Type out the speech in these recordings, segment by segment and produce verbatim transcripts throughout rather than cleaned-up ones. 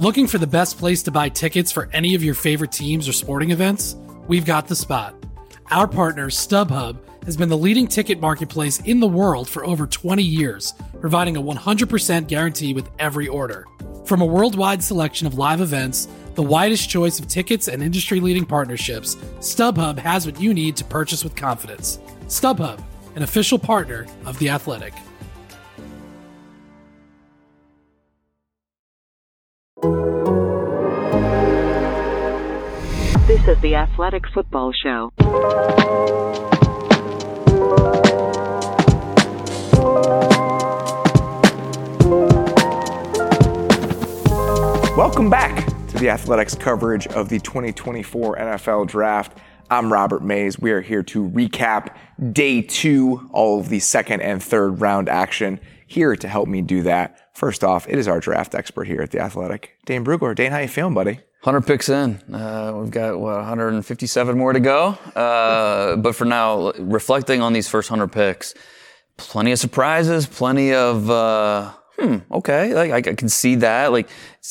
Looking for the best place to buy tickets for any of your favorite teams or sporting events? We've got the spot. Our partner, StubHub, has been the leading ticket marketplace in the world for over twenty years, providing a one hundred percent guarantee with every order. From a worldwide selection of live events, the widest choice of tickets and industry-leading partnerships, StubHub has what you need to purchase with confidence. StubHub, an official partner of The Athletic. This is The Athletic Football Show. Welcome back to The Athletic's coverage of the twenty twenty-four N F L Draft. I'm Robert Mays. We are here to recap day two, all of the second and third round action. Here to help me do that, first off, it is our draft expert here at The Athletic, Dane Brugler. Dane, how you feeling, buddy? one hundred picks in. Uh, we've got, what, one hundred fifty-seven more to go. Uh, but for now, reflecting on these first one hundred picks, plenty of surprises, plenty of, uh, hmm, okay, like I, I can see that. Like,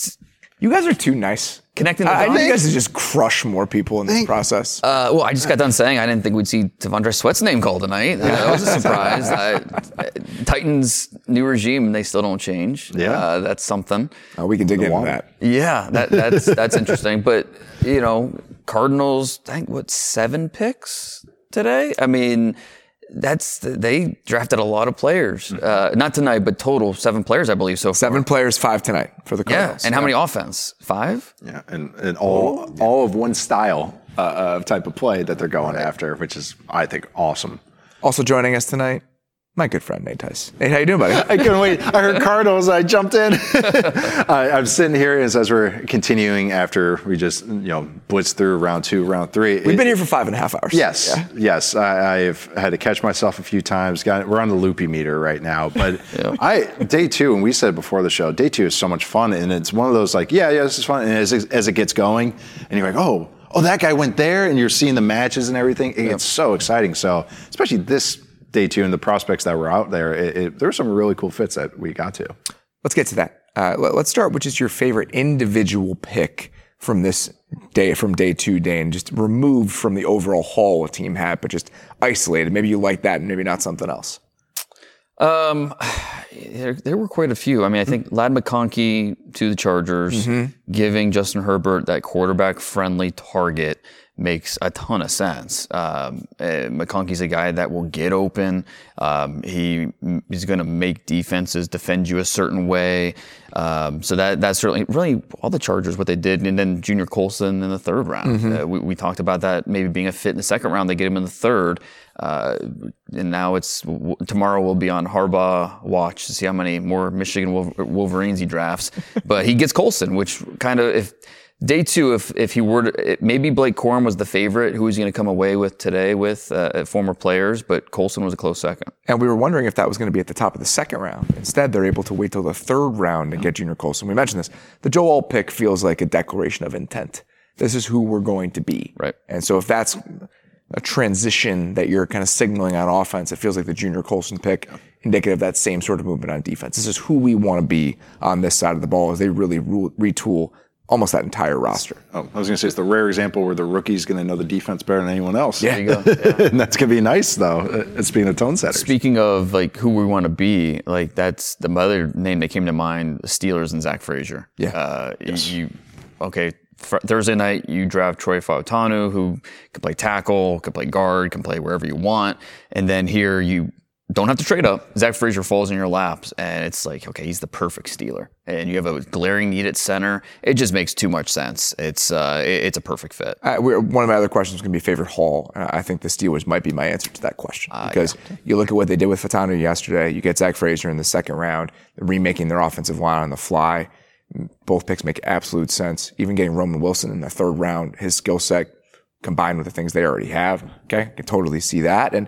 you guys are too nice. Connecting the I, I dots. think you guys just crush more people in this process. Uh, well, I just got done saying I didn't think we'd see Devondre Sweat's name called tonight. Uh, that was a surprise. I, I, Titans' new regime, they still don't change. Yeah. Uh, that's something. Uh, we can dig into that. Yeah, that, that's that's interesting. But, you know, Cardinals, I think, what, seven picks today? I mean, that's they drafted a lot of players. Uh, not tonight, but total seven players, I believe. So far. Seven players, five tonight for the Yeah, Cardinals. and how many offense? Five? Yeah, and, and all all of one style uh, of type of play that they're going after, which is, I think, awesome. Also joining us tonight, my good friend Nate Tice. Nate, how you doing, buddy? I couldn't wait. I heard Cardinals. I jumped in. I, I'm sitting here as, as we're continuing after we just, you know, blitzed through round two, round three. We've been here for five and a half hours. Yes, Yeah. yes. I, I've had to catch myself a few times. Got, we're on the loopy meter right now. But yeah. I day two, and we said before the show, day two is so much fun. And it's one of those like, yeah, yeah, this is fun. And as, as it gets going, and you're like, oh, oh, that guy went there, and you're seeing the matches and everything. It gets so exciting. So especially this day two and the prospects that were out there, it, it, there were some really cool fits that we got to. Let's get to that. Uh, let, let's start, which is your favorite individual pick from this day, from day two, Dane, just removed from the overall haul a team had, but just isolated. Maybe you like that and maybe not something else. Um, there, there were quite a few. I mean, I think Ladd McConkey to the Chargers, mm-hmm. giving Justin Herbert that quarterback-friendly target makes a ton of sense. Um, uh, McConkey's a guy that will get open. Um, he is going to make defenses defend you a certain way. Um, so that that's certainly really all the Chargers what they did, and then Junior Colson in the third round. Mm-hmm. Uh, we, we talked about that maybe being a fit in the second round. They get him in the third, uh, and now it's w- tomorrow we'll be on Harbaugh watch to see how many more Michigan Wolver- Wolverines he drafts. But he gets Colson, which kind of if. Day two, if if he were to, maybe Blake Corum was the favorite who he's going to come away with today with uh, former players, but Colson was a close second. And we were wondering if that was going to be at the top of the second round. Instead, they're able to wait till the third round and get Junior Colson. We mentioned this. The Joe Alt pick feels like a declaration of intent. This is who we're going to be. Right. And so if that's a transition that you're kind of signaling on offense, it feels like the Junior Colson pick, indicative of that same sort of movement on defense. This is who we want to be on this side of the ball as they really retool almost that entire roster. Oh, I was going to say it's the rare example where the rookie's going to know the defense better than anyone else. Yeah. There you go. Yeah. And that's going to be nice, though. It's being a tone setter. Speaking of like who we want to be, like that's the other name that came to mind: the Steelers and Zach Frazier. Yeah. Uh, yes. You okay? Fr- Thursday night, you draft Troy Fautanu, who can play tackle, can play guard, can play wherever you want, and then here you don't have to trade up. Zach Frazier falls in your laps, and it's like, okay, he's the perfect Steeler. And you have a glaring need at center. It just makes too much sense. It's uh, it, it's a perfect fit. Uh, we're, one of my other questions is going to be favorite haul. Uh, I think the Steelers might be my answer to that question. Uh, because yeah. you look at what they did with Fautanu yesterday. You get Zach Frazier in the second round, remaking their offensive line on the fly. Both picks make absolute sense. Even getting Roman Wilson in the third round, his skill set combined with the things they already have. Okay, I can totally see that. And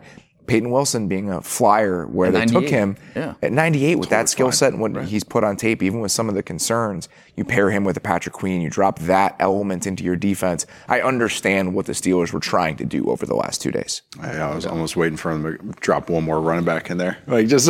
Peyton Wilson being a flyer where they took him yeah. at ninety-eight with that skill set and what right. he's put on tape, even with some of the concerns. You pair him with a Patrick Queen, you drop that element into your defense. I understand what the Steelers were trying to do over the last two days. I, I was almost waiting for him to drop one more running back in there. Like, just,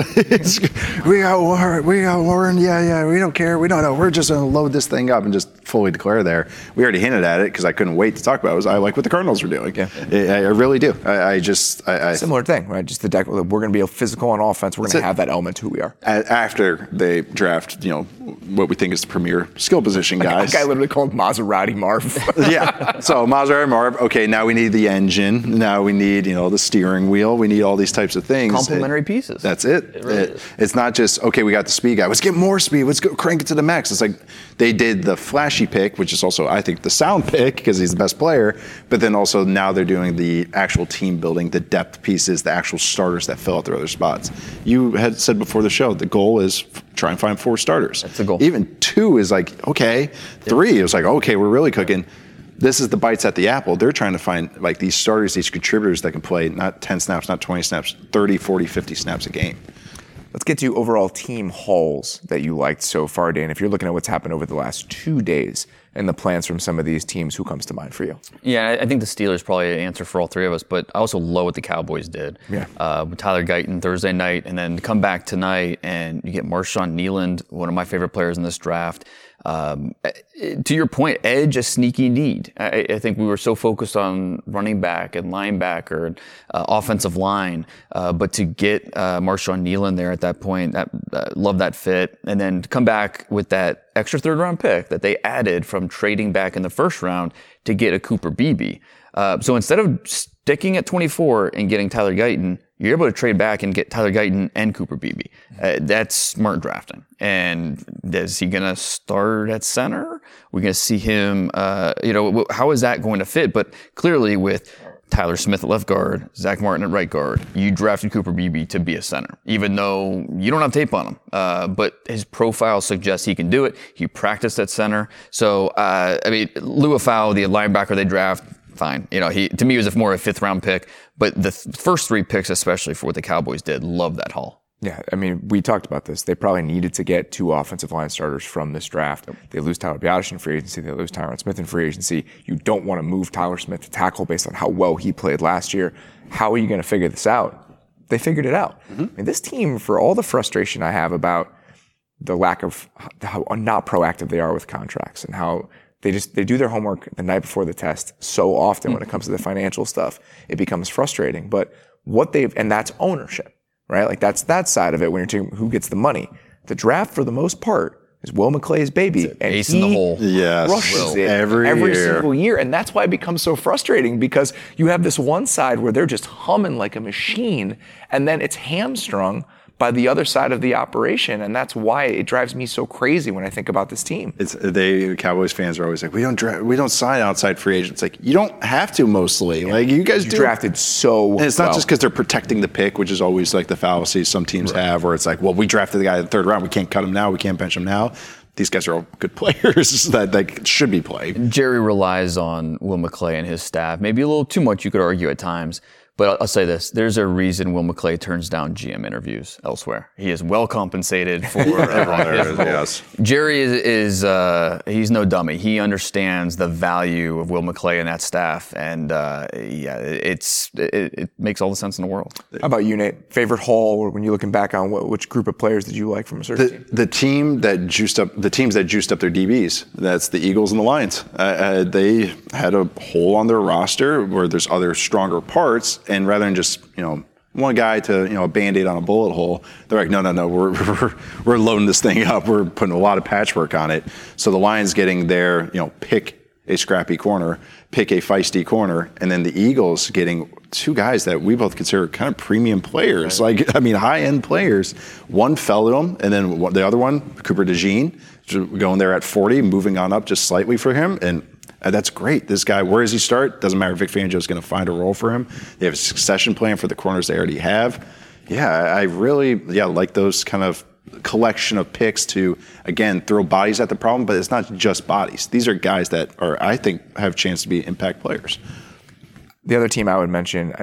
we got Warren, we got Warren, yeah, yeah, we don't care, we don't know. We're just going to load this thing up and just fully declare there. We already hinted at it because I couldn't wait to talk about it. Was I like what the Cardinals were doing. Yeah. I, I really do. I, I just, I, I Similar thing, right? Just the deck, we're going to be physical on offense. We're going to have that element to who we are. After they draft, you know, what we think is the premier skill position guys. A guy literally called Maserati Marv. Yeah. So Maserati Marv. Okay, now we need the engine. Now we need, you know, the steering wheel. We need all these types of things. Complementary it, pieces. That's it. It really it is. It's not just, okay, we got the speed guy. Let's get more speed. Let's go crank it to the max. It's like they did the flashy pick, which is also, I think, the sound pick because he's the best player. But then also now they're doing the actual team building, the depth pieces, the actual starters that fill out their other spots. You had said before the show, the goal is try and find four starters. That's the goal. Even two is like, okay. Three, it was like, okay, we're really cooking. This is the bites at the apple. They're trying to find like these starters, these contributors that can play not ten snaps, not twenty snaps, thirty, forty, fifty snaps a game. Let's get to overall team hauls that you liked so far, Dan. If you're looking at what's happened over the last two days and the plans from some of these teams, who comes to mind for you? Yeah, I think the Steelers probably an answer for all three of us, but I also love what the Cowboys did. Yeah. Uh, with Tyler Guyton Thursday night, and then come back tonight and you get Marshawn Kneeland, one of my favorite players in this draft. Um, to your point, edge, a sneaky need. I, I think we were so focused on running back and linebacker and uh, offensive line, uh, but to get uh, Marshawn Kneeland there at that point, that, uh, love that fit. And then to come back with that extra third round pick that they added from trading back in the first round to get a Cooper Beebe. Uh, so instead of sticking at twenty-four and getting Tyler Guyton, you're able to trade back and get Tyler Guyton and Cooper Beebe. Uh, that's smart drafting. And is he going to start at center? We're going to see him, uh, you know, how is that going to fit? But clearly with Tyler Smith at left guard, Zach Martin at right guard, you drafted Cooper Beebe to be a center, even though you don't have tape on him. Uh, but his profile suggests he can do it. He practiced at center. So, uh, I mean, Luafau, the linebacker they draft, fine. You know, he, to me, he was more a fifth round pick, but the th- first three picks, especially for what the Cowboys did, love that haul. Yeah, I mean, we talked about this. They probably needed to get two offensive line starters from this draft. They lose Tyler Biadasz in free agency. They lose Tyron Smith in free agency. You don't want to move Tyler Smith to tackle based on how well he played last year. How are you going to figure this out? They figured it out. Mm-hmm. I mean, this team, for all the frustration I have about the lack of how not proactive they are with contracts and how they just they do their homework the night before the test so often when it comes to the financial stuff, it becomes frustrating. But what they've, and that's ownership. Right? Like that's that side of it when you're talking who gets the money. The draft, for the most part, is Will McClay's baby. And ace he in the hole. Yes. rushes it Every every year. single year. And that's why it becomes so frustrating because you have this one side where they're just humming like a machine and then it's hamstrung by the other side of the operation. And that's why it drives me so crazy when I think about this team. It's they Cowboys fans are always like, we don't dra- we don't sign outside free agents. Like, you don't have to mostly. Like, you guys You do. drafted so And it's not well. just because they're protecting the pick, which is always like the fallacy some teams Right. have, where it's like, well, we drafted the guy in the third round. We can't cut him now. We can't bench him now. These guys are all good players that like should be played. Jerry relies on Will McClay and his staff, maybe a little too much, you could argue at times. But I'll, I'll say this, there's a reason Will McClay turns down G M interviews elsewhere. He is well compensated for uh, his role. Yes. Jerry is, is uh, he's no dummy. He understands the value of Will McClay and that staff. And uh, yeah, it's it, it makes all the sense in the world. How about you, Nate? Favorite haul, or when you're looking back on what, which group of players did you like from a certain The, team? the team that juiced up the teams that juiced up their D Bs. That's the Eagles and the Lions. Uh, uh, they had a hole on their roster where there's other stronger parts, and rather than just you know one guy to you know a Band-Aid on a bullet hole, they're like, no, no, no, we're we're, we're loading this thing up. We're putting a lot of patchwork on it. So the Lions getting their you know pick a scrappy corner, pick a feisty corner, and then the Eagles getting two guys that we both consider kind of premium players, right. like I mean high-end players. One fell to them, and then the other one, Cooper DeJean, going there at forty, moving on up just slightly for him, and that's great. This guy, where does he start? Doesn't matter. Vic Fangio is going to find a role for him. They have a succession plan for the corners they already have. Yeah, I really yeah like those kind of collection of picks to, again, throw bodies at the problem, but it's not just bodies. These are guys that are, I think, have a chance to be impact players. The other team I would mention, I think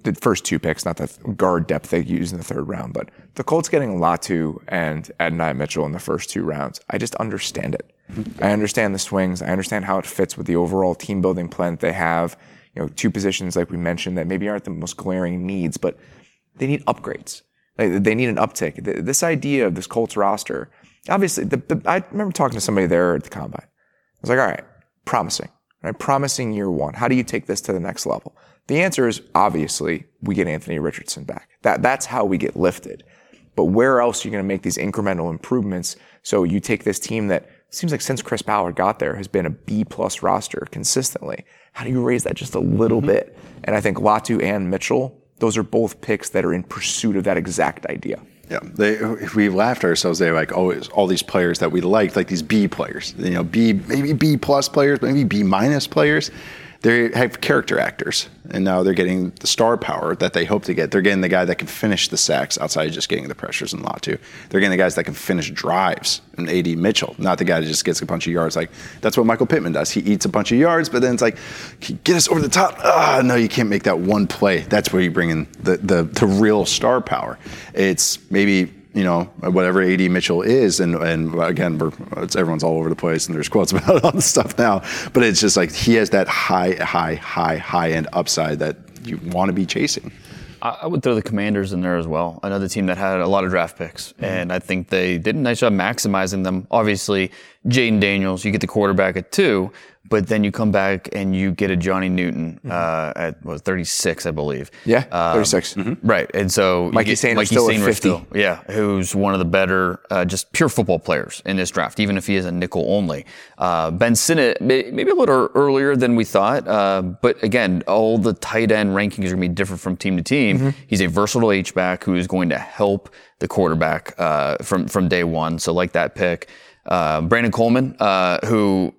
the first two picks, not the guard depth they used in the third round, but the Colts getting Latu and Adonai Mitchell in the first two rounds, I just understand it. I understand the swings. I understand how it fits with the overall team building plan that they have. You know, two positions like we mentioned that maybe aren't the most glaring needs, but they need upgrades. Like, they need an uptick. This idea of this Colts roster, obviously, the, the, I remember talking to somebody there at the Combine. I was like, all right, promising, right? Promising year one. How do you take this to the next level? The answer is obviously we get Anthony Richardson back. That that's how we get lifted. But where else are you going to make these incremental improvements? So you take this team that seems like since Chris Ballard got there has been a B plus roster consistently. How do you raise that just a little mm-hmm. bit? And I think Latu and Mitchell, those are both picks that are in pursuit of that exact idea. Yeah, they, we laughed at ourselves. They were like, oh, all these players that we liked, like these B players, you know, B, maybe B plus players, maybe B minus players. They have character actors, and now they're getting the star power that they hope to get. They're getting the guy that can finish the sacks outside of just getting the pressures in Latu. They're getting the guys that can finish drives in A D Mitchell, not the guy that just gets a bunch of yards. Like, that's what Michael Pittman does. He eats a bunch of yards, but then it's like, get us over the top. Ah, no, you can't make that one play. That's where you bring in the, the, the real star power. It's maybe, you know, whatever A D Mitchell is, and and again, we're, it's, everyone's all over the place, and there's quotes about all this stuff now, but it's just like he has that high, high, high, high-end upside that you want to be chasing. I would throw the Commanders in there as well, another team that had a lot of draft picks, mm-hmm. and I think they did a nice job maximizing them. Obviously, Jaden Daniels, you get the quarterback at two, but then you come back and you get a Johnny Newton mm-hmm. uh, at what, thirty-six, I believe. Yeah, um, thirty-six. Mm-hmm. Right, and so Mikey Sainer still at fifty. Still, yeah, who's one of the better, uh, just pure football players in this draft, even if he is a nickel only. Uh, Ben Sinnott, maybe a little earlier than we thought, uh, but again, all the tight end rankings are going to be different from team to team. Mm-hmm. He's a versatile H-back who is going to help the quarterback uh, from from day one. So like that pick. Uh, Brandon Coleman, uh, who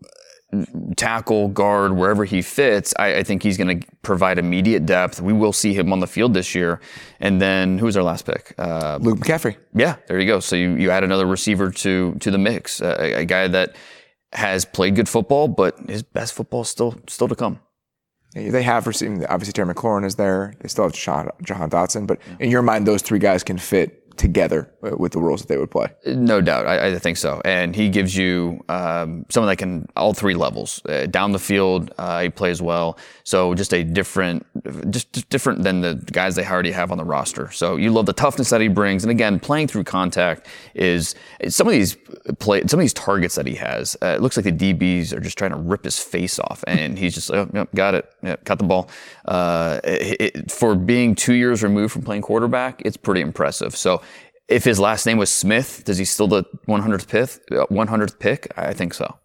tackle, guard, wherever he fits, I, I think he's going to provide immediate depth. We will see him on the field this year. And then who was our last pick? Uh, Luke McCaffrey. Yeah, there you go. So you, you add another receiver to to the mix, uh, a, a guy that has played good football, but his best football is still still to come. They have received, obviously Terry McLaurin is there. They still have Jahan, Jahan Dotson, but in your mind, those three guys can fit together with the roles that they would play. No doubt. I, I think so. And he gives you um, someone that can all three levels. Uh, down the field, uh, he plays well. So just a different, just, just different than the guys they already have on the roster. So you love the toughness that he brings. And again, playing through contact is some of these play, some of these targets that he has. Uh, it looks like the D Bs are just trying to rip his face off. And he's just like, oh, yep, got it. Yeah, cut the ball. Uh, it, it, for being two years removed from playing quarterback, it's pretty impressive. So if his last name was Smith, does he still the one hundredth pick? one hundredth pick? I think so.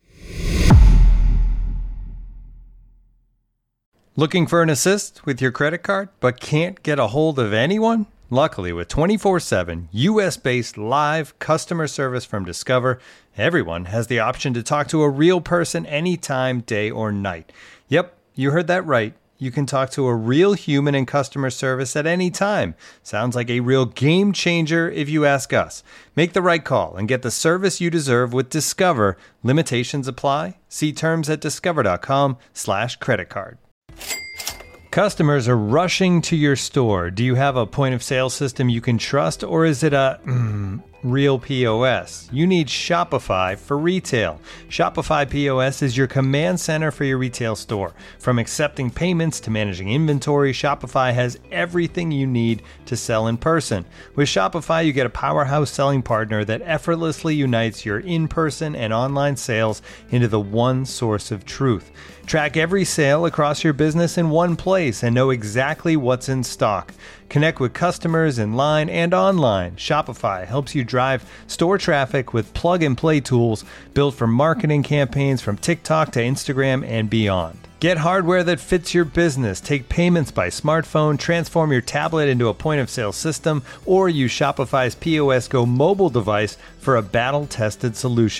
Looking for an assist with your credit card, but can't get a hold of anyone? Luckily, with twenty-four seven U S-based live customer service from Discover, everyone has the option to talk to a real person anytime, day or night. Yep, you heard that right. You can talk to a real human in customer service at any time. Sounds like a real game changer if you ask us. Make the right call and get the service you deserve with Discover. Limitations apply. See terms at discover.com slash credit card. Customers are rushing to your store. Do you have a point of sale system you can trust, or is it a mm, real P O S? You need Shopify for retail. Shopify P O S is your command center for your retail store. From accepting payments to managing inventory, Shopify has everything you need to sell in person. With Shopify, you get a powerhouse selling partner that effortlessly unites your in-person and online sales into the one source of truth. Track every sale across your business in one place and know exactly what's in stock. Connect with customers in line and online. Shopify helps you drive store traffic with plug-and-play tools built for marketing campaigns from TikTok to Instagram and beyond. Get hardware that fits your business. Take payments by smartphone, transform your tablet into a point-of-sale system, or use Shopify's P O S Go mobile device for a battle-tested solution.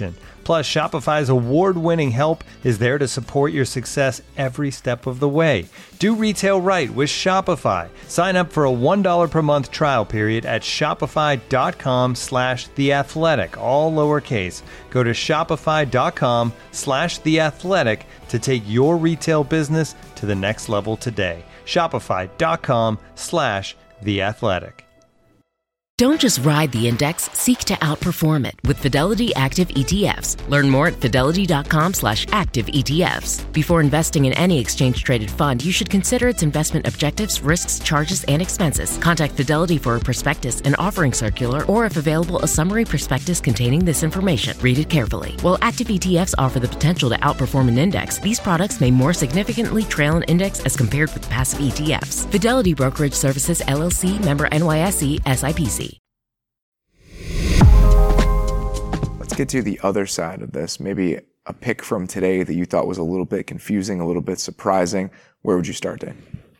Plus, Shopify's award-winning help is there to support your success every step of the way. Do retail right with Shopify. Sign up for a one dollar per month trial period at shopify.com slash The Athletic, all lowercase. Go to shopify.com slash The Athletic to take your retail business to the next level today. Shopify.com slash The Athletic. Don't just ride the index, seek to outperform it with Fidelity Active E T Fs. Learn more at fidelity.com slash active ETFs. Before investing in any exchange-traded fund, you should consider its investment objectives, risks, charges, and expenses. Contact Fidelity for a prospectus, an offering circular, or if available, a summary prospectus containing this information. Read it carefully. While active E T Fs offer the potential to outperform an index, these products may more significantly trail an index as compared with passive E T Fs. Fidelity Brokerage Services, L L C, member N Y S E, S I P C. Let's get to the other side of this. Maybe a pick from today that you thought was a little bit confusing, a little bit surprising. Where would you start, Dane?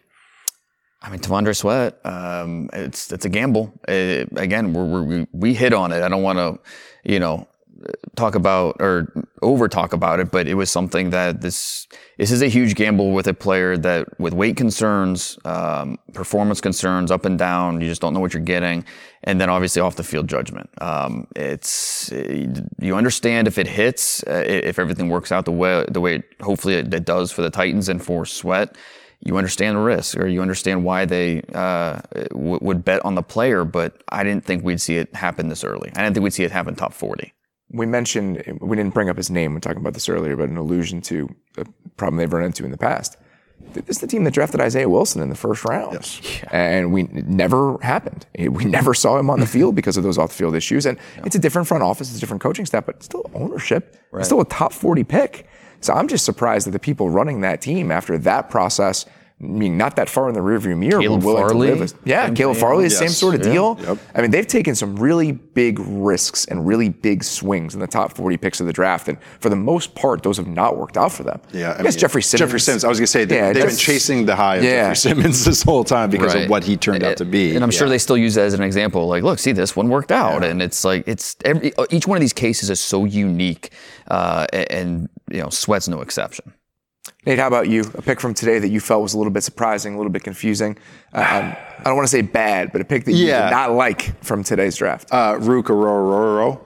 I mean, T'Vondre Sweat, um, it's it's a gamble. It, again, we're, we're, we hit on it. I don't want to, you know, talk about or over talk about it, but it was something that this this is a huge gamble with a player that with weight concerns, um, performance concerns, up and down. You just don't know what you're getting, and then obviously off the field judgment. Um, it's you understand if it hits, uh, if everything works out the way the way hopefully it, it does for the Titans and for Sweat. You understand the risk, or you understand why they uh, w- would bet on the player. But I didn't think we'd see it happen this early. I didn't think we'd see it happen top forty. We mentioned, we didn't bring up his name when talking about this earlier, but an allusion to a problem they've run into in the past. This is the team that drafted Isaiah Wilson in the first round. Yes. Yeah. And we it never happened. We never saw him on the field because of those off-the-field issues. And yeah. It's a different front office, it's a different coaching staff, but still ownership. Right. It's still a top forty pick. So I'm just surprised that the people running that team after that process, I mean, not that far in the rearview mirror, Caleb were willing Farley, to live. A, yeah, Caleb Farley, yes. Same sort of yeah. deal. Yep. I mean, they've taken some really big risks and really big swings in the top forty picks of the draft, and for the most part, those have not worked out for them. Yeah, I, I guess mean, Jeffrey Simmons. Jeffrey Simmons. I was going to say they, yeah, they've been chasing the high of yeah. Jeffrey Simmons this whole time because right. of what he turned and, out to be. And I'm yeah. sure they still use it as an example. Like, look, see, this one worked out, yeah. and it's like it's every each one of these cases is so unique, uh, and, and you know, Sweat's no exception. Nate, how about you? A pick from today that you felt was a little bit surprising, a little bit confusing. Uh, um, I don't want to say bad, but a pick that you yeah. did not like from today's draft. Uh, Rook Ororo.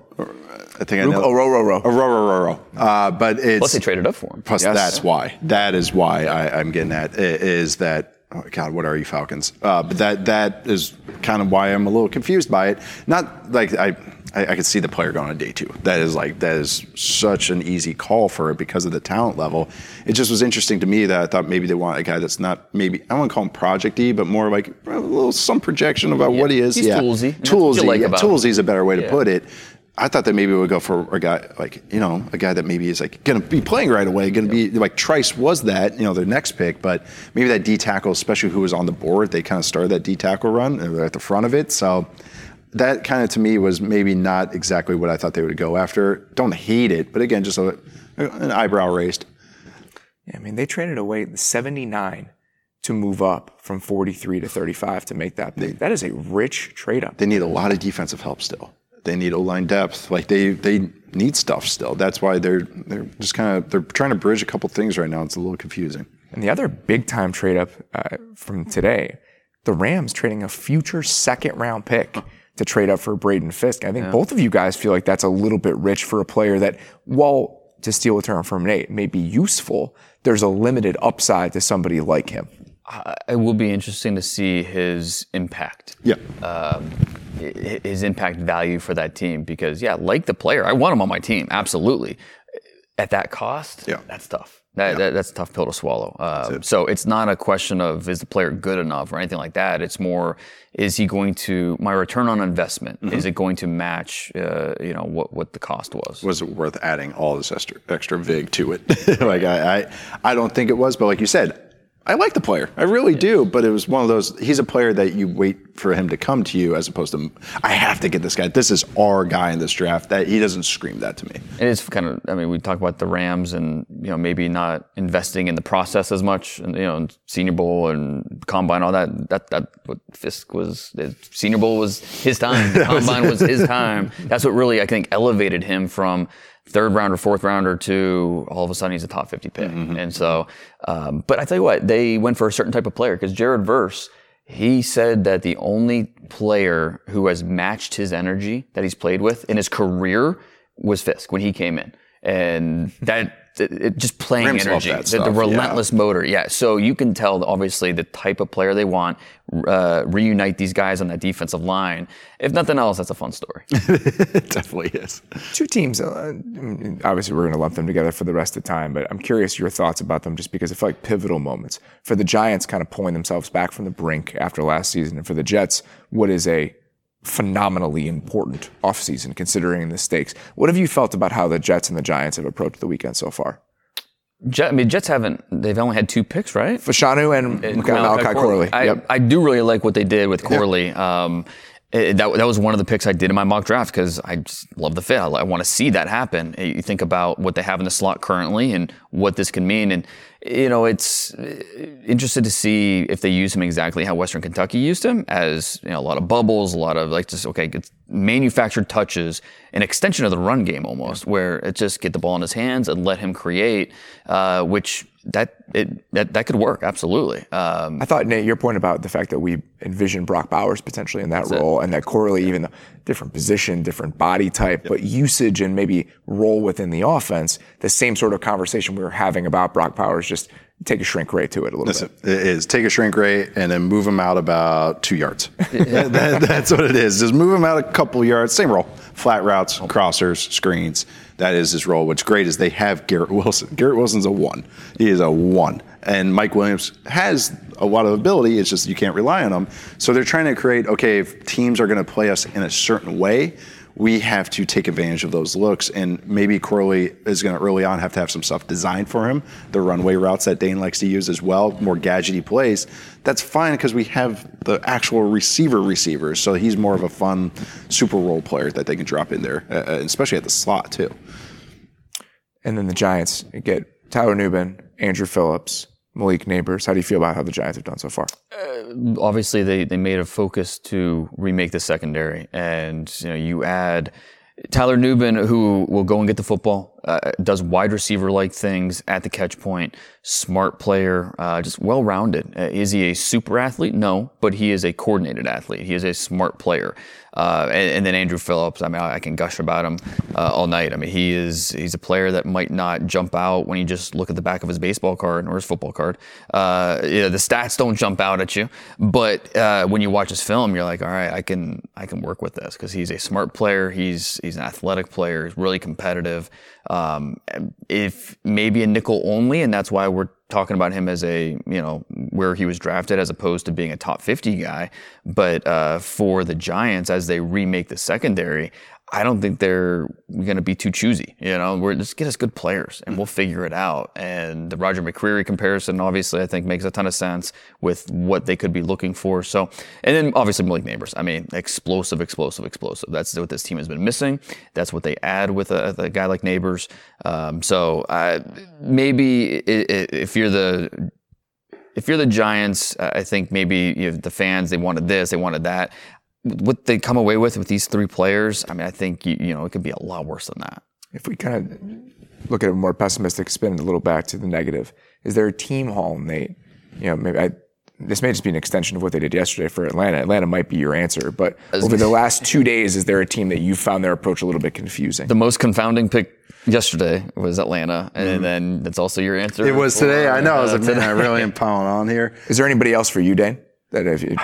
I think Rook I know. Ororo. Ororo. Uh, but it's Plus, they traded up for him. Plus, yes. that's why. That is why I, I'm getting at is that. Oh God, what are you, Falcons? Uh, but that that is kind of why I'm a little confused by it. Not like I, I, I could see the player going on day two. That is like that is such an easy call for it because of the talent level. It just was interesting to me that I thought maybe they want a guy that's not maybe I don't want to call him project-y, but more like a little some projection about yeah. what he is. He's yeah, toolsy. Toolsy. Like yeah, about toolsy is a better way to yeah. put it. I thought that maybe we would go for a guy like, you know, a guy that maybe is like going to be playing right away, going to be like Trice was that, you know, their next pick, but maybe that D tackle, especially who was on the board, they kind of started that D tackle run. They're at the front of it. So that kind of to me was maybe not exactly what I thought they would go after. Don't hate it, but again, just a, an eyebrow raised. Yeah, I mean, they traded away the seventy-nine to move up from forty-three to thirty-five to make that pick. That is a rich trade up. They need a lot of defensive help still. They need O-line depth. Like they they need stuff still. That's why they're they're just kind of they're trying to bridge a couple things right now. It's a little confusing. And the other big time trade up uh, from today, the Rams trading a future second round pick to trade up for Braden Fisk. I think yeah. both of you guys feel like that's a little bit rich for a player that, while to steal a term from Nate, may be useful, there's a limited upside to somebody like him. Uh, it will be interesting to see his impact. Yeah. Um, his impact value for that team because, yeah, like the player, I want him on my team, absolutely. At that cost, yeah. that's tough. That, yeah. that, that's a tough pill to swallow. Um, it. So it's not a question of is the player good enough or anything like that. It's more, is he going to, my return on investment, mm-hmm. is it going to match, uh, you know, what, what the cost was? Was it worth adding all this extra, extra vig to it? like I, I, I don't think it was, but like you said, I like the player. I really do, but it was one of those, he's a player that you wait for him to come to you as opposed to, I have to get this guy. This is our guy in this draft. That he doesn't scream that to me. It is kind of, I mean, we talk about the Rams and, you know, maybe not investing in the process as much, and, you know, Senior Bowl and Combine, all that. That, that, what Fisk was, Senior Bowl was his time. Combine was his time. That's what really, I think, elevated him from third rounder, fourth rounder to all of a sudden he's a top fifty pick. Mm-hmm. And so, um, but I tell you what, they went for a certain type of player because Jared Verse, he said that the only player who has matched his energy that he's played with in his career was Fisk when he came in. And that, it, just playing Rams energy, love that the, the stuff, relentless yeah. motor. Yeah. So you can tell, obviously, the type of player they want, uh, reunite these guys on that defensive line. If nothing else, that's a fun story. It definitely is. Two teams, uh, obviously we're going to lump them together for the rest of the time, but I'm curious your thoughts about them just because I feel like pivotal moments. For the Giants kind of pulling themselves back from the brink after last season, and for the Jets, what is a phenomenally important offseason considering the stakes. What have you felt about how the Jets and the Giants have approached the weekend so far? Jet, I mean, Jets haven't, they've only had two picks, right? Fashanu and, and Malachi Corley. I, yep. I do really like what they did with Corley. Yep. Um, it, that, that was one of the picks I did in my mock draft because I just love the fit. I, I want to see that happen. You think about what they have in the slot currently and what this can mean. And, you know, it's interested to see if they use him exactly how Western Kentucky used him, as, you know, a lot of bubbles, a lot of like just, okay, it's manufactured touches, an extension of the run game almost, where it just get the ball in his hands and let him create, uh, which that, it, that, that could work. Absolutely. Um, I thought, Nate, your point about the fact that we envision Brock Bowers potentially in that role it. and that Corley, even though different position, different body type, yep. but usage and maybe role within the offense, the same sort of conversation we were having about Brock Bowers, just take a shrink rate to it a little that's bit. It. it is. Take a shrink rate and then move him out about two yards. that, that, that's what it is. Just move him out a couple yards. Same role. Flat routes, crossers, screens. That is his role. What's great is they have Garrett Wilson. Garrett Wilson's a one. He is a one. And Mike Williams has a lot of ability. It's just you can't rely on him. So they're trying to create, okay, if teams are going to play us in a certain way, we have to take advantage of those looks. And maybe Corley is going to early on have to have some stuff designed for him. The runway routes that Dane likes to use as well, more gadgety plays. That's fine because we have the actual receiver receivers. So he's more of a fun super role player that they can drop in there, uh, especially at the slot too. And then the Giants get Tyler Nubin, Andrew Phillips, Malik Neighbors. How do you feel about how the Giants have done so far? Uh, obviously, they, they made a focus to remake the secondary. And, you know, you add Tyler Nubin, who will go and get the football, uh, does wide receiver-like things at the catch point, smart player, uh, just well-rounded. Uh, is he a super athlete? No, but he is a coordinated athlete. He is a smart player. Uh, and, and then Andrew Phillips, I mean, I, I can gush about him uh, all night. I mean, he is he's a player that might not jump out when you just look at the back of his baseball card or his football card. Uh, you know, the stats don't jump out at you, but uh, when you watch his film, you're like, all right, I can I can work with this because he's a smart player. He's he's an athletic player. He's really competitive. Um, if maybe a nickel only, and that's why we're talking about him as a, you know, where he was drafted as opposed to being a top fifty guy. But uh, for the Giants, as they remake the secondary, I don't think they're going to be too choosy. You know, we're just get us good players and we'll figure it out. And the Roger McCreary comparison, obviously, I think makes a ton of sense with what they could be looking for. So, and then obviously Malik Neighbors. I mean, explosive, explosive, explosive. That's what this team has been missing. That's what they add with a, a guy like Neighbors. Um, so uh, maybe if you're the if you're the Giants, I think maybe you know, the fans, they wanted this, they wanted that. What they come away with with these three players, I mean, I think, you, you know, it could be a lot worse than that. If we kind of look at a more pessimistic spin, a little back to the negative, is there a team haul, Nate? You know, maybe I, this may just be an extension of what they did yesterday for Atlanta. Atlanta might be your answer, but over the last two days, is there a team that you found their approach a little bit confusing? The most confounding pick yesterday was Atlanta, and mm-hmm. then that's also your answer. It was today. I know. I was like, man, I really am piling on here. Is there anybody else for you, Dane? That if you...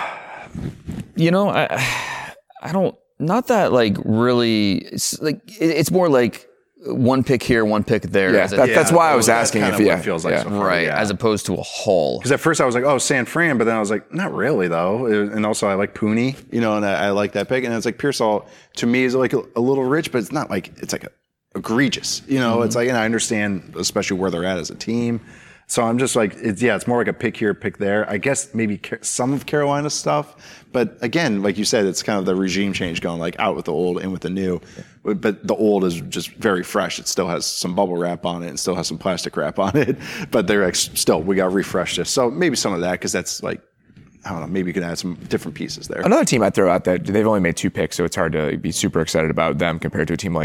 You know, I I don't, not that like really, it's like, it's more like one pick here, one pick there. Yeah, that, yeah that's why I was asking if yeah, it feels like yeah. so far, right, yeah. as opposed to a haul. Because at first I was like, oh, San Fran, but then I was like, not really though. And also I like Pooney, you know, and I, I like that pick. And it's like Pearsall to me is like a, a little rich, but it's not like, it's like a, egregious, you know, mm-hmm. It's like, and I understand especially where they're at as a team. So I'm just like, it's, yeah, it's more like a pick here, pick there. I guess maybe some of Carolina's stuff. But again, like you said, it's kind of the regime change going like out with the old, in with the new. But the old is just very fresh. It still has some bubble wrap on it and still has some plastic wrap on it. But they're like, still, we got to refresh this. So maybe some of that, because that's like, I don't know, maybe you can add some different pieces there. Another team I'd throw out that they've only made two picks, so it's hard to be super excited about them compared to a team like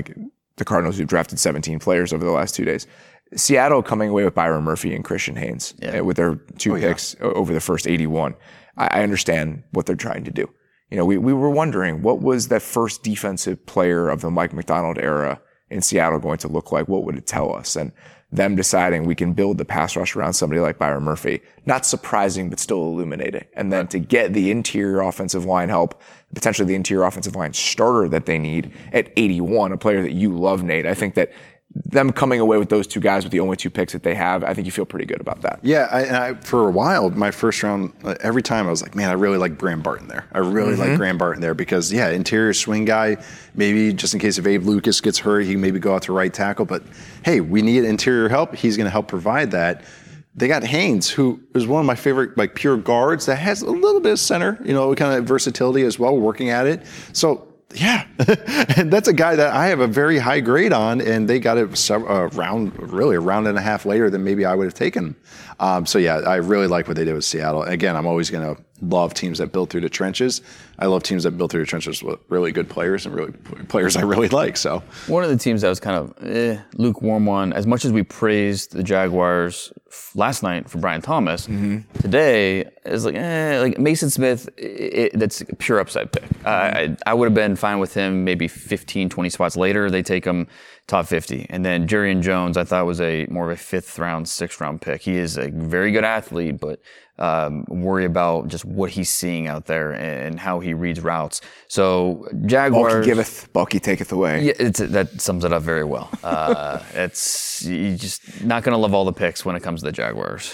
the Cardinals, who drafted seventeen players over the last two days. Seattle coming away with Byron Murphy and Christian Haynes yeah. uh, with their two oh, picks yeah. over the first eighty-one. I, I understand what they're trying to do. You know, we, we were wondering, what was that first defensive player of the Mike Macdonald era in Seattle going to look like? What would it tell us? And them deciding we can build the pass rush around somebody like Byron Murphy, not surprising, but still illuminating. And then to get the interior offensive line help, potentially the interior offensive line starter that they need at eighty-one, a player that you love, Nate. I think that them coming away with those two guys with the only two picks that they have, I think you feel pretty good about that. Yeah, I, and I, for a while, my first round, every time I was like, man, I really like Graham Barton there. I really mm-hmm. like Graham Barton there because, yeah, interior swing guy, maybe just in case if Abe Lucas gets hurt, he can maybe go out to right tackle. But, hey, we need interior help. He's going to help provide that. They got Haynes, who is one of my favorite, like, pure guards that has a little bit of center, you know, kind of versatility as well, working at it. So, yeah, and that's a guy that I have a very high grade on, and they got it a uh, round, really a round and a half later than maybe I would have taken. Um, so yeah, I really like what they did with Seattle. Again, I'm always going to love teams that build through the trenches. I love teams that build through the trenches with really good players and really players I really like. So one of the teams that was kind of eh, lukewarm on, as much as we praised the Jaguars last night for Brian Thomas, mm-hmm. today is like eh, like Mason Smith. It, that's a pure upside pick. Mm-hmm. I, I would have been fine with him maybe fifteen, twenty spots later. They take him top fifty. And then Jerrion Jones, I thought was a more of a fifth round, sixth round pick. He is a very good athlete, but um, worry about just what he's seeing out there and how he reads routes. So Jaguars. Bulky giveth, bulky taketh away. Yeah, it's, that sums it up very well. Uh, it's you just not going to love all the picks when it comes to the Jaguars.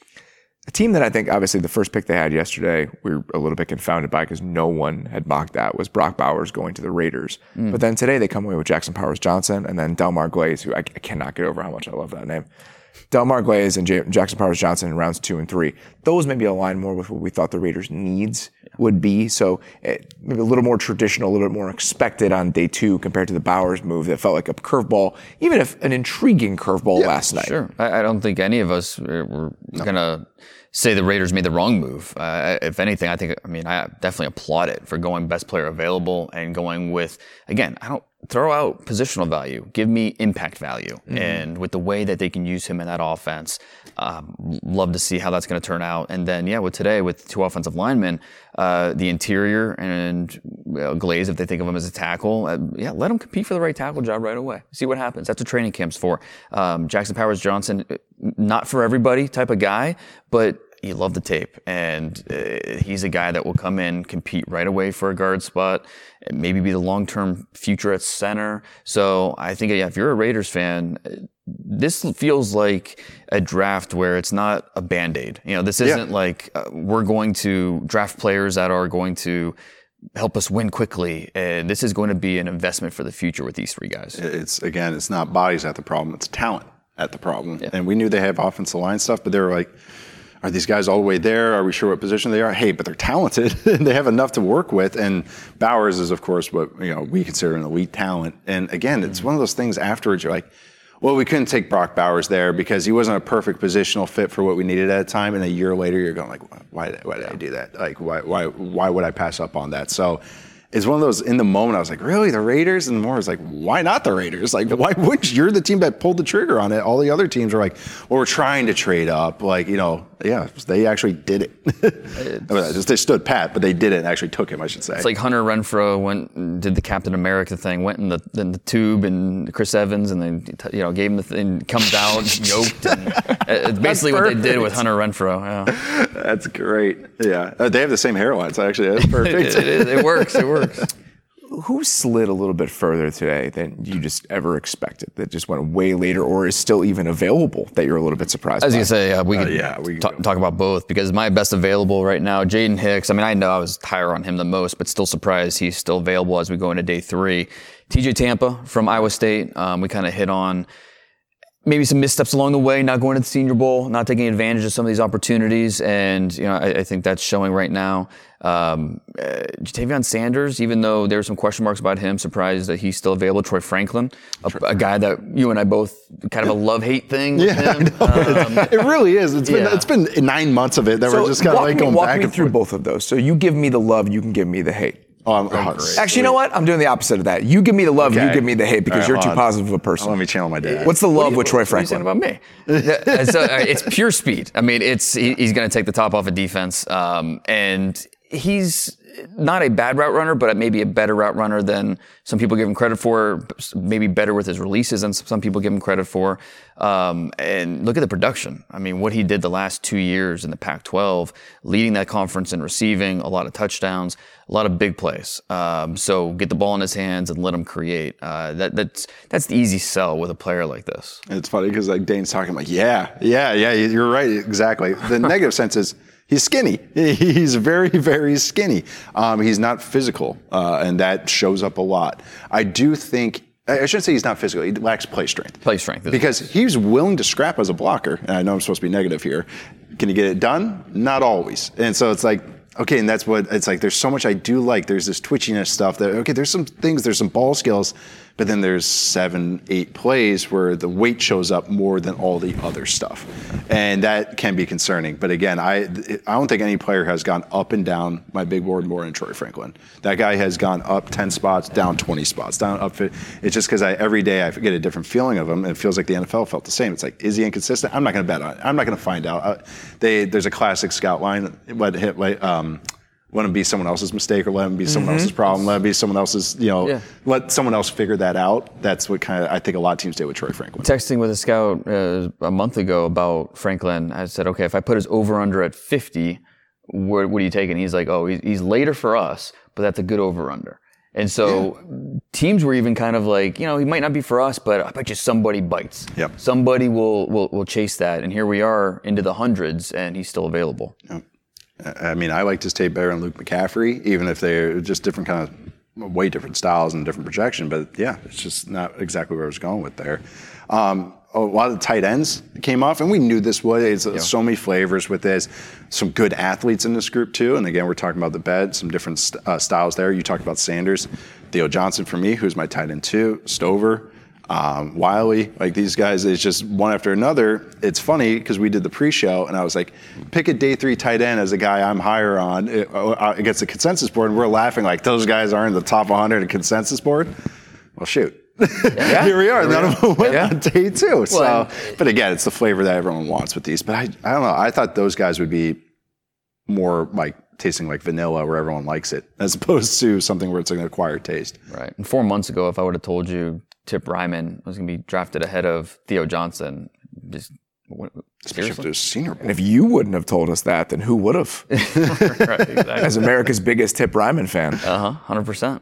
A team that I think, obviously, the first pick they had yesterday, we were a little bit confounded by because no one had mocked that, was Brock Bowers going to the Raiders. Mm. But then today they come away with Jackson Powers-Johnson and then Delmar Glaze, who I, I cannot get over how much I love that name. Delmar Glaze and J- Jackson Powers-Johnson in rounds two and three. Those maybe align more with what we thought the Raiders' needs yeah. would be. So it, maybe a little more traditional, a little bit more expected on day two compared to the Bowers move that felt like a curveball, even if an intriguing curveball yeah, last night. Sure. I, I don't think any of us were no. going to say the Raiders made the wrong move. Uh, if anything, I think, I mean, I definitely applaud it for going best player available and going with, again, I don't throw out positional value. Give me impact value. Mm-hmm. And with the way that they can use him in that offense, um, love to see how that's going to turn out. And then, yeah, with today, with two offensive linemen, uh, the interior and you know, Glaze, if they think of him as a tackle, uh, yeah, let him compete for the right tackle job right away. See what happens. That's what training camp's for. Um, Jackson Powers-Johnson, not for everybody type of guy, but you love the tape, and uh, he's a guy that will come in, compete right away for a guard spot, and maybe be the long-term future at center. So I think, yeah, if you're a Raiders fan, this feels like a draft where it's not a Band-Aid. You know, this isn't yeah. like uh, we're going to draft players that are going to help us win quickly. And this is going to be an investment for the future with these three guys. It's, again, it's not bodies at the problem, it's talent at the problem. Yeah. And we knew they have offensive line stuff, but they were like, are these guys all the way there? Are we sure what position they are? Hey, but they're talented. They have enough to work with. And Bowers is, of course, what you know we consider an elite talent. And again, it's one of those things afterwards you're like, well, we couldn't take Brock Bowers there because he wasn't a perfect positional fit for what we needed at the time. And a year later, you're going like, why, why did I do that? Like, why, why, why would I pass up on that? So it's one of those, in the moment, I was like, really, the Raiders? And more was like, why not the Raiders? Like, why wouldn't you? You're the team that pulled the trigger on it. All the other teams are like, well, we're trying to trade up. Like, you know, yeah, they actually did it. I mean, just, they stood pat, but they did it and actually took him, I should say. It's like Hunter Renfrow went and did the Captain America thing, went in the in the tube and Chris Evans, and then, you know, gave him the thing, comes out yoked. And it's basically what they did with Hunter Renfrow. Yeah. That's great. Yeah. Uh, they have the same hairline, so actually that's perfect. it, it, it works. It works. Who slid a little bit further today than you just ever expected, that just went way later or is still even available that you're a little bit surprised I was by? going to say, uh, we uh, could yeah, we talk, talk about both, because my best available right now, Jaden Hicks, I mean, I know I was higher on him the most, but still surprised he's still available as we go into day three. T J Tampa from Iowa State, um, we kind of hit on maybe some missteps along the way, not going to the Senior Bowl, not taking advantage of some of these opportunities. And, you know, I, I think that's showing right now. Um, uh, Jatavion Sanders, even though there were some question marks about him, surprised that he's still available. Troy Franklin, a, a guy that you and I both kind of a love-hate thing with yeah, him. Um, it really is. It's been yeah. it's been nine months of it that so we're just kind of like me, going walk back me and through forth. both of those. So you give me the love, you can give me the hate. Oh, I'm, Oh, oh, great. Actually, you know what? I'm doing the opposite of that. You give me the love, Okay. you give me the hate because All right, you're too hold on. positive of a person. Let me channel my dad. What's the love with Troy What are you saying Franklin? about me? Yeah, so, uh, it's pure speed. I mean, it's he, he's going to take the top off of defense, um, and he's not a bad route runner, but maybe a better route runner than some people give him credit for. Maybe better with his releases than some people give him credit for. Um, and look at the production. I mean, what he did the last two years in the Pac twelve, leading that conference in receiving, a lot of touchdowns, a lot of big plays. Um, so get the ball in his hands and let him create. Uh, that, that's that's the easy sell with a player like this. It's funny because like Dane's talking, I'm like, yeah, yeah, yeah, you're right, exactly. The negative sense is he's skinny. He's very, very skinny. Um, he's not physical, uh, and that shows up a lot. I do think, I shouldn't say he's not physical, he lacks play strength. Play strength. Because he's willing to scrap as a blocker, and I know I'm supposed to be negative here. Can he get it done? Not always. And so it's like, okay, and that's what, it's like, there's so much I do like. There's this twitchiness stuff that, okay, there's some things, there's some ball skills, but then there's seven, eight plays where the weight shows up more than all the other stuff. And that can be concerning. But again, I I don't think any player has gone up and down my big board more than Troy Franklin. That guy has gone up ten spots, down twenty spots, down up. It's just because I every day I get a different feeling of him, and it feels like the N F L felt the same. It's like, is he inconsistent? I'm not going to bet on it. I'm not going to find out. Uh, they There's a classic scout line. What hit like um. Let him be someone else's mistake, or let him be someone Mm-hmm. else's problem. Let him be someone else's, you know, Yeah. let someone else figure that out. That's what kind of I think a lot of teams did with Troy Franklin. Texting with a scout uh, a month ago about Franklin, I said, okay, if I put his over-under at fifty, what, what are you taking? He's like, oh, he's, he's later for us, but that's a good over-under. And so yeah. teams were even kind of like, you know, he might not be for us, but I bet you somebody bites. Yep. Somebody will, will, will chase that. And here we are into the hundreds, and he's still available. Yep. I mean, I liked his tape better than Luke McCaffrey, even if they're just different kind of, way different styles and different projection. But yeah, it's just not exactly where I was going with there. Um, a lot of the tight ends came off, and we knew this would. It's yeah. so many flavors with this. Some good athletes in this group too. And again, we're talking about the bed, some different st- uh, styles there. You talked about Sanders, Theo Johnson for me, who's my tight end too, Stover. Um, Wiley, like these guys, it's just one after another. It's funny because we did the pre-show, and I was like, pick a day three tight end as a guy I'm higher on uh, against the consensus board, and we're laughing like those guys are in the top one hundred in consensus board. Well, shoot. Yeah. Here we are. Here None we of them went yeah. on day two. So, well, but again, it's the flavor that everyone wants with these. But I, I don't know. I thought those guys would be more like tasting like vanilla where everyone likes it, as opposed to something where it's an acquired taste. Right. And four months ago, if I would have told you Tip Ryman was going to be drafted ahead of Theo Johnson, just what, especially if there's senior bowl. And if you wouldn't have told us that, then who would have? Right, exactly. As America's biggest Tip Ryman fan. Uh huh. one hundred percent.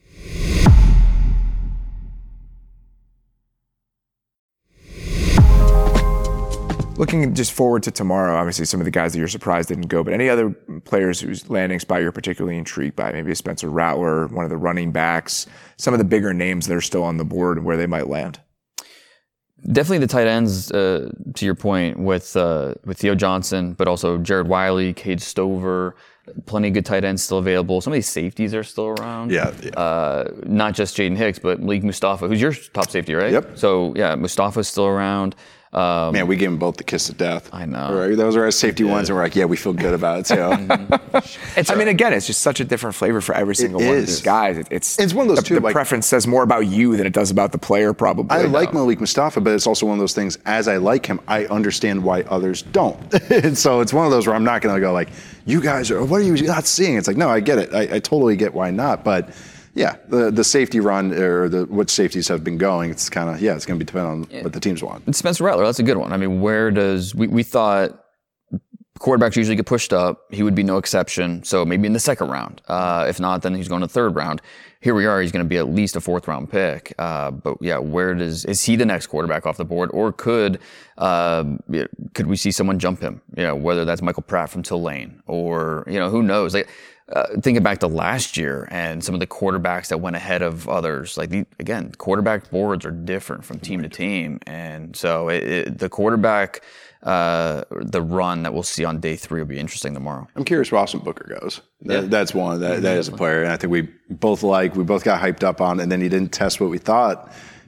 Looking just forward to tomorrow, obviously some of the guys that you're surprised didn't go, but any other players whose landing spot you're particularly intrigued by? Maybe a Spencer Rattler, one of the running backs, some of the bigger names that are still on the board and where they might land. Definitely the tight ends, uh, to your point, with uh, with Theo Johnson, but also Jared Wiley, Cade Stover, plenty of good tight ends still available. Some of these safeties are still around. Yeah. yeah. Uh, not just Jaden Hicks, but Malik Mustafa, who's your top safety, right? Yep. So, yeah, Mustafa's still around. Um, Man, we gave them both the kiss of death. I know. Right? Those are our safety yeah. ones, and we're like, yeah, we feel good about it too. It's, I mean, again, it's just such a different flavor for every single it one is. of these guys. It, it's it's one of those the, too. The like, preference says more about you than it does about the player, probably. I like Malik Mustafa, but it's also one of those things. As I like him, I understand why others don't. And so it's one of those where I'm not going to go like, you guys are. What are you not seeing? It's like, no, I get it. I, I totally get why not, but. Yeah, the the safety run or the what safeties have been going, it's kind of, yeah, it's going to be dependent on yeah. what the teams want. And Spencer Rattler, that's a good one. I mean, where does, we, we thought quarterbacks usually get pushed up. He would be no exception. So maybe in the second round. Uh, if not, then he's going to third round. Here we are, he's going to be at least a fourth round pick. Uh, but yeah, where does, is he the next quarterback off the board? Or could, uh, could we see someone jump him? You know, whether that's Michael Pratt from Tulane or, you know, who knows? Like, Uh, thinking back to last year and some of the quarterbacks that went ahead of others, like the, again, quarterback boards are different from team to team, and so it, it, the quarterback, uh, the run that we'll see on day three will be interesting tomorrow. I'm curious where Austin Booker goes. That, Yeah. That's one. That, that is a player, and I think we both like. We both got hyped up on, and then he didn't test what we thought.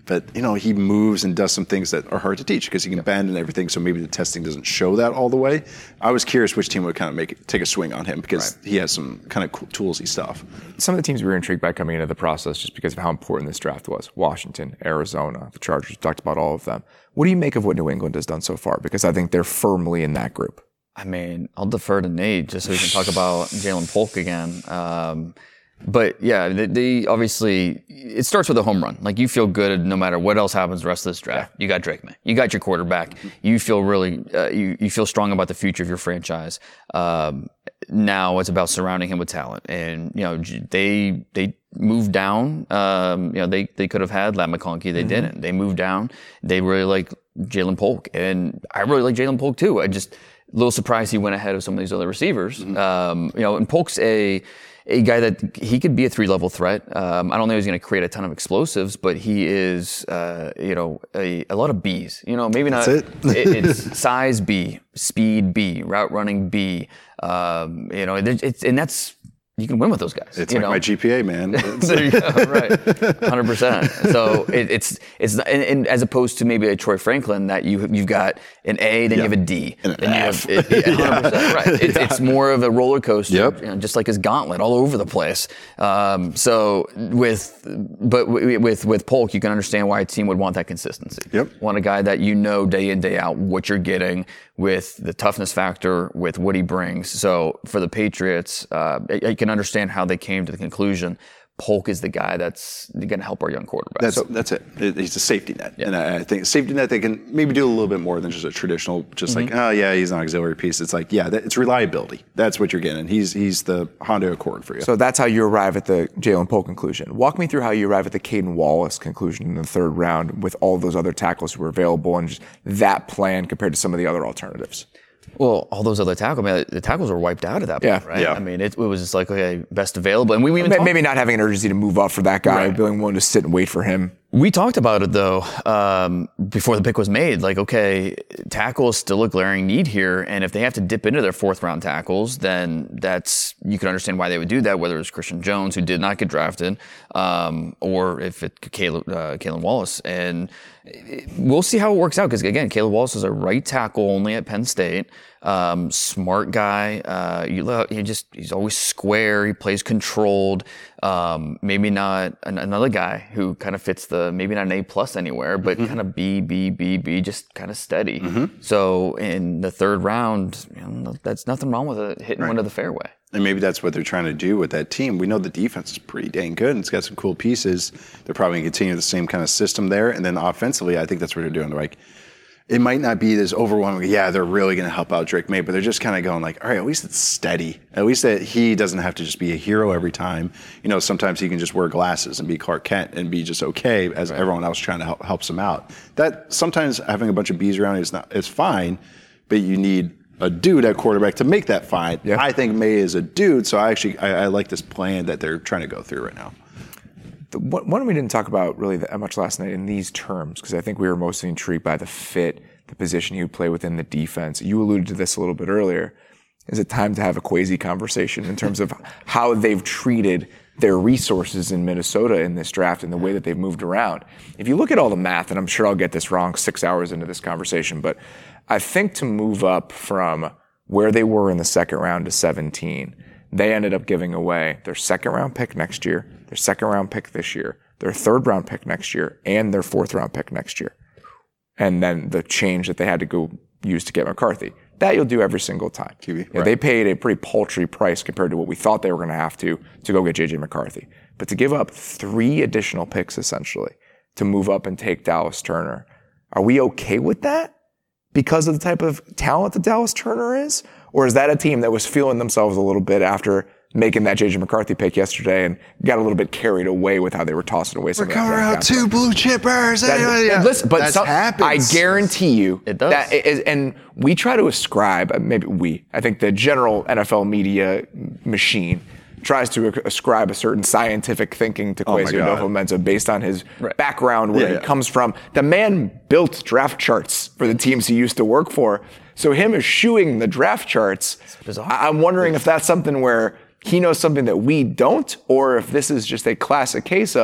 but you know he moves and does some things that are hard to teach because he can bend and everything. So maybe the testing doesn't show that all the way. I was curious which team would kind of make it, take a swing on him because right. he has some kind of cool toolsy stuff. Some of the teams we were intrigued by coming into the process just because of how important this draft was. Washington, Arizona, the Chargers. We talked about all of them. What do you make of what New England has done so far? Because I think they're firmly in that group. I mean, I'll defer to Nate just so we can talk about Ja'Lynn Polk again. Um, But yeah, they, they obviously, it starts with a home run. Like you feel good no matter what else happens the rest of this draft. You got Drake May. You got your quarterback. You feel really, uh, you, you feel strong about the future of your franchise. Um, now it's about surrounding him with talent. And, you know, they, they moved down. Um, you know, they, they could have had Ladd McConkey. They mm-hmm. didn't. They moved down. They really like Ja'Lynn Polk. And I really like Ja'Lynn Polk too. I just, a little surprised he went ahead of some of these other receivers. Mm-hmm. Um, you know, and Polk's a, A guy that he could be a three-level threat. Um, I don't know if he's going to create a ton of explosives, but he is, uh, you know, a, a lot of B's. You know, maybe not. That's it. it it's size B, speed B, route running B. Um, you know, it's and that's. You can win with those guys. It's you like know? my G P A, man. There you go, right, one hundred percent. So it, it's it's not, and, and as opposed to maybe a Troy Franklin that you you've got an A, then yeah. you have a D, and an then F. you have it, yeah, one hundred percent, right. It's, yeah. it's more of a roller coaster, yep. you know, just like his gauntlet all over the place. Um, so with but with with Polk, you can understand why a team would want that consistency. Yep. Want a guy that you know day in day out what you're getting with the toughness factor, with what he brings. So for the Patriots, uh, you can understand how they came to the conclusion Polk is the guy that's going to help our young quarterback. That's so, that's it. it. He's a safety net, yeah. and I, I think safety net they can maybe do a little bit more than just a traditional, just mm-hmm. like oh yeah, he's an auxiliary piece. It's like yeah, that, it's reliability. That's what you're getting. He's he's the Honda Accord for you. So that's how you arrive at the Ja'Lynn Polk conclusion. Walk me through how you arrive at the Caden Wallace conclusion in the third round with all those other tackles who were available and just that plan compared to some of the other alternatives. Well, all those other tackles, I mean, the tackles were wiped out at that point, yeah, right? Yeah. I mean, it, it was just like, okay, best available. And we, we even maybe, talked, maybe not having an urgency to move up for that guy, right. being willing to sit and wait for him. We talked about it, though, um, before the pick was made. Like, okay, tackle is still a glaring need here. And if they have to dip into their fourth-round tackles, then that's you can understand why they would do that, whether it's Christian Jones, who did not get drafted, um, or if it's Caleb, uh, Kalen Wallace. And it, we'll see how it works out because, again, Caleb Wallace is a right tackle only at Penn State. Um, smart guy. Uh, you look, he just, he's always square. He plays controlled. Um, maybe not an, another guy who kind of fits the, maybe not an A plus anywhere, but mm-hmm. kind of B, B, B, B, just kind of steady. Mm-hmm. So in the third round, you know, that's nothing wrong with it hitting right. one to the fairway. And maybe that's what they're trying to do with that team. We know the defense is pretty dang good and it's got some cool pieces. They're probably going to continue the same kind of system there. And then offensively, I think that's what they're doing. They're like, it might not be this overwhelming, yeah, they're really going to help out Drake May, but they're just kind of going like, all right, at least it's steady. At least that he doesn't have to just be a hero every time. You know, sometimes he can just wear glasses and be Clark Kent and be just okay as right. everyone else trying to help helps him out. That sometimes having a bunch of B's around is not is fine, but you need a dude at quarterback to make that fine. Yeah. I think May is a dude, so I actually I, I like this plan that they're trying to go through right now. The one we didn't talk about really that much last night in these terms, because I think we were mostly intrigued by the fit, the position he would play within the defense. You alluded to this a little bit earlier. Is it time to have a Kwesi conversation in terms of how they've treated their resources in Minnesota in this draft and the way that they've moved around? If you look at all the math, and I'm sure I'll get this wrong six hours into this conversation, but I think to move up from where they were in the second round to seventeen, they ended up giving away their second round pick next year, their second round pick this year, their third round pick next year, and their fourth round pick next year. And then the change that they had to go use to get McCarthy. That you'll do every single time. Q B, yeah, right. They paid a pretty paltry price compared to what we thought they were going to have to to go get J J McCarthy. But to give up three additional picks, essentially, to move up and take Dallas Turner, are we okay with that because of the type of talent that Dallas Turner is? Or is that a team that was feeling themselves a little bit after making that J J McCarthy pick yesterday and got a little bit carried away with how they were tossing away some We're of that coming draft out capital? two blue chippers. That, anyway, yeah. Listen, but That some, happens. I guarantee you it does. that is, and we try to ascribe, maybe we, I think the general N F L media machine tries to ascribe a certain scientific thinking to Kwesi Adofo-Mensah based on his right. background, where yeah, he yeah. comes from. The man built draft charts for the teams he used to work for. So him eschewing the draft charts, I- I'm wondering if that's something where he knows something that we don't, or if this is just a classic case of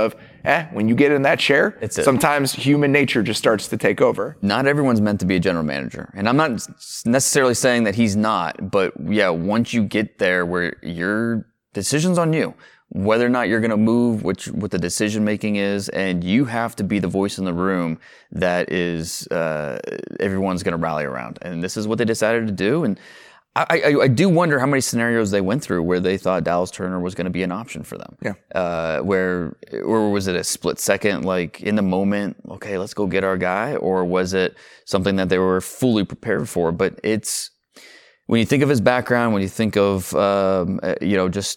eh, when you get in that chair, It's it. sometimes human nature just starts to take over. Not everyone's meant to be a general manager. And I'm not necessarily saying that he's not, but yeah, once you get there where your decision's on you, whether or not you're going to move, which what the decision making is, and you have to be the voice in the room that is uh, everyone's going to rally around. And this is what they decided to do. And I, I, I do wonder how many scenarios they went through where they thought Dallas Turner was going to be an option for them. Yeah. Uh, where, or was it a split second, like in the moment, okay, let's go get our guy? Or was it something that they were fully prepared for? But it's, when you think of his background, when you think of, um, you know, just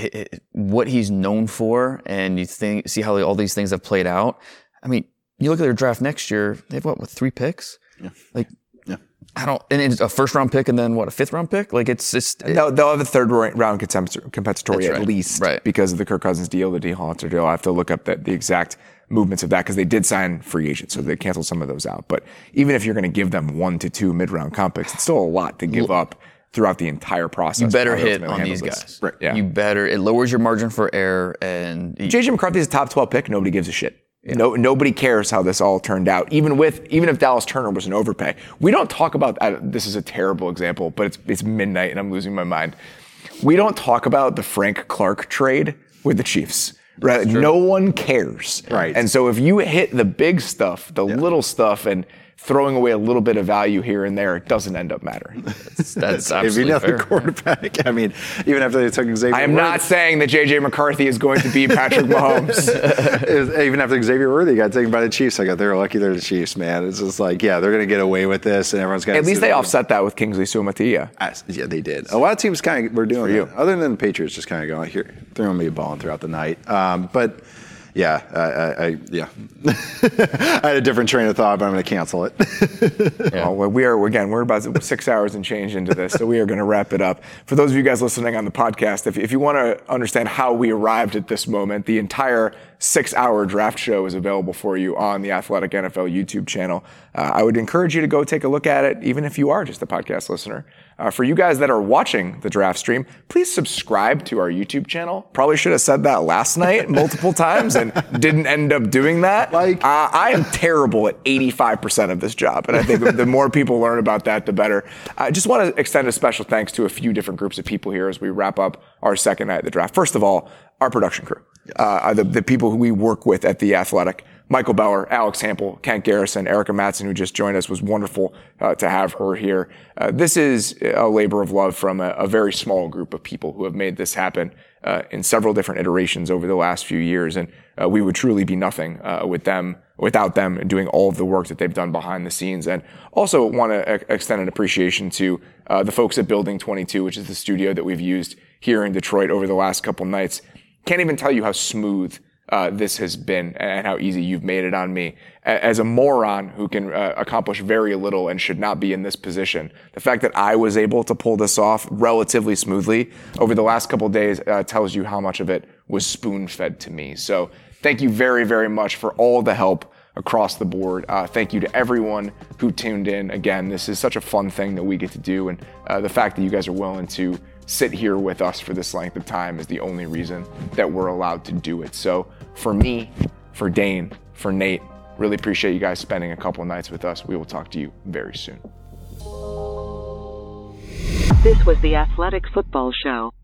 what he's known for, and you think, see how all these things have played out. I mean, you look at their draft next year, they have what, what three picks? Yeah. Like, Yeah. I don't, and it's a first round pick and then what, a fifth round pick? Like it's just. No, they'll have a third round compensatory That's at right. least Right. because of the Kirk Cousins deal, the D. Hollister deal. I have to look up the, the exact movements of that because they did sign free agents, so they canceled some of those out. But even if you're going to give them one to two mid-round comp picks, it's still a lot to give up throughout the entire process. You better How they hit ultimately on handle these this. guys. Right, yeah. You better, it lowers your margin for error. And J J McCarthy's a top twelve pick. Nobody gives a shit. No, nobody cares how this all turned out. Even with, even if Dallas Turner was an overpay, we don't talk about. Uh, this is a terrible example, but it's it's midnight and I'm losing my mind. We don't talk about the Frank Clark trade with the Chiefs. Right? No one cares. Right. And so if you hit the big stuff, the Yeah. little stuff, and throwing away a little bit of value here and there, it doesn't end up mattering. that's, that's If you absolutely know fair. the quarterback, I mean, even after they took Xavier I am Worthy, not saying that J J McCarthy is going to be Patrick Mahomes. even after Xavier Worthy got taken by the Chiefs, I got they're lucky they're the Chiefs, man. It's just like, yeah, they're going to get away with this, and everyone's going to. At least they offset that with Kingsley Suamataia. Yeah, they did. A lot of teams kind of were doing For you. that. Other than the Patriots, just kind of going here, throwing me a ball throughout the night. Um, but yeah, I, I, I yeah, I had a different train of thought, but I'm going to cancel it. Oh, well, we are, again, we're about six hours and change into this, so we are going to wrap it up. For those of you guys listening on the podcast, if, if you want to understand how we arrived at this moment, the entire six-hour draft show is available for you on the Athletic N F L YouTube channel. Uh, I would encourage you to go take a look at it, even if you are just a podcast listener. Uh, for you guys that are watching the draft stream, please subscribe to our YouTube channel. Probably should have said that last night multiple times and didn't end up doing that. Like- uh, I am terrible at eighty-five percent of this job, and I think the more people learn about that, the better. I just want to extend a special thanks to a few different groups of people here as we wrap up our second night of the draft. First of all, our production crew, uh, the, the people who we work with at The Athletic. Michael Beller, Alex Hample, Kent Garrison, Erica Matson, who just joined us, was wonderful uh, to have her here. Uh, this is a labor of love from a, a very small group of people who have made this happen uh, in several different iterations over the last few years, and uh, we would truly be nothing uh, with them, without them doing all of the work that they've done behind the scenes. And also want to e- extend an appreciation to uh, the folks at Building twenty-two, which is the studio that we've used here in Detroit over the last couple nights. Can't even tell you how smooth Uh, this has been and how easy you've made it on me. As a moron who can uh, accomplish very little and should not be in this position, the fact that I was able to pull this off relatively smoothly over the last couple of days uh, tells you how much of it was spoon-fed to me. So thank you very, very much for all the help across the board. Uh, thank you to everyone who tuned in. Again, this is such a fun thing that we get to do, and uh, the fact that you guys are willing to sit here with us for this length of time is the only reason that we're allowed to do it. So for me, for Dane, for Nate, really appreciate you guys spending a couple nights with us. We will talk to you very soon. This was the Athletic Football Show.